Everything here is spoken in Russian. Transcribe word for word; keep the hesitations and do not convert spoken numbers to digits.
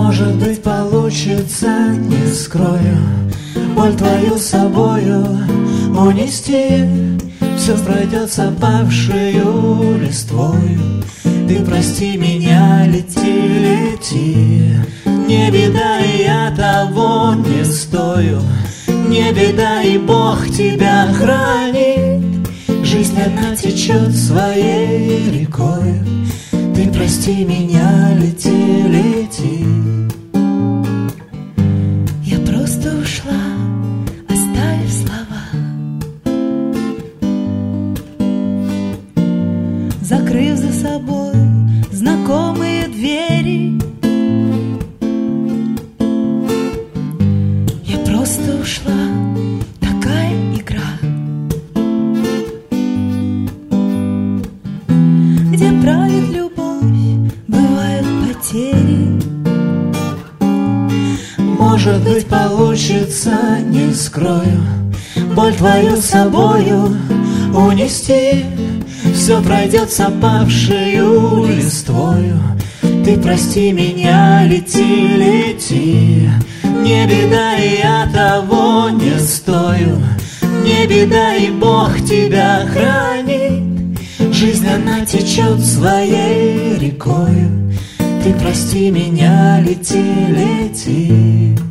Может быть, получится, не скрою, боль твою собою унести. Все пройдет с опавшею листвою. Ты прости меня, лети, лети. Не беда, и я того не стою. Не беда, и Бог тебя хранит. Жизнь одна течет своей рекой. Ты прости меня, лети, лети. Я просто ушла, оставив слова, закрыв за собой знакомые двери. Я просто ушла, такая игра, где правит любовь, бывают потери. Может быть, получится, не скрою, боль твою собою унести. Все пройдет с опавшею листвою. Ты прости меня, лети, лети. Не беда, и я того не стою. Не беда, и Бог тебя хранит. Жизнь она течет своей рекою. Ты прости меня, лети, лети.